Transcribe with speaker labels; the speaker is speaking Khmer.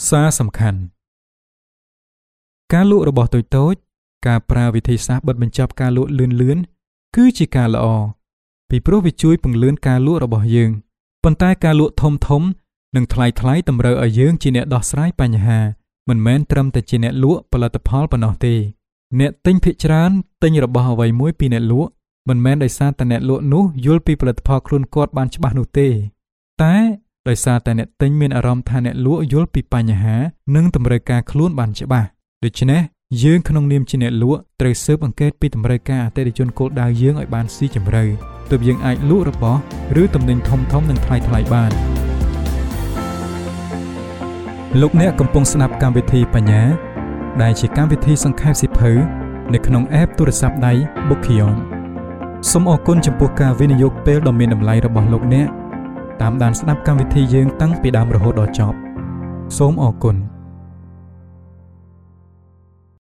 Speaker 1: សារសំខាន់ការលក់របស់តូចៗការប្រើវិធីសាស្ត្របិទបញ្ចប់ការលក់លឿនៗគឺជាការល្អពីព្រោះវាជួយពង្រឹងការលក់របស់យើងប៉ុន្តែការលក់ធំនិងថ្លៃតម្រូវឲ្យយើងជាអ្នកដោះស្រាយបញ្ហាមិនមែនត្រឹមតែជាអ្នកលក់ផលិតផលប៉ុណ្ណោះទេអ្នកទិញភាគច្រើនទិញរបស់អ្វីមួយពីអ្នកលក់មិនមែនដោយសារតែអ្នកលក់នោះយល់ពីផលិតផលខ្លួនគាត់បានច្បាស់នោះទេតែដោយសារតែអ្នកទិញមានអារម្មណ៍ថាអ្នកលក់យល់ពីបញ្ហានិងតម្រូវការខ្លួនបានច្បាស់ដូច្នេះយើងក្នុងនាមជាអ្នកលក់ត្រូវស៊ើបអង្កេតពីតម្រូវការអតិថិជនគោលដៅយើងឲ្យបានស៊ីជម្រៅទើបយើងអាចលក់របស់ឬទំនិញធំនិងថ្លៃបានលោកអ្នកកំពុងស្ដាប់កម្មវិធីបញ្ញាដែលជាកម្មវិធីសង្ខេបសៀវភៅនៅក្នុង app ទូរស័ព្ទដៃ Bookyon សូមអរគុណចំពោះការវិនិយោគពេលដ៏មានតម្លៃរបស់លោកអ្នកតាមដានស្ដាប់កម្មវិធីយើងតាំងពីដើមរហូតដល់ចប់សូមអរគុណ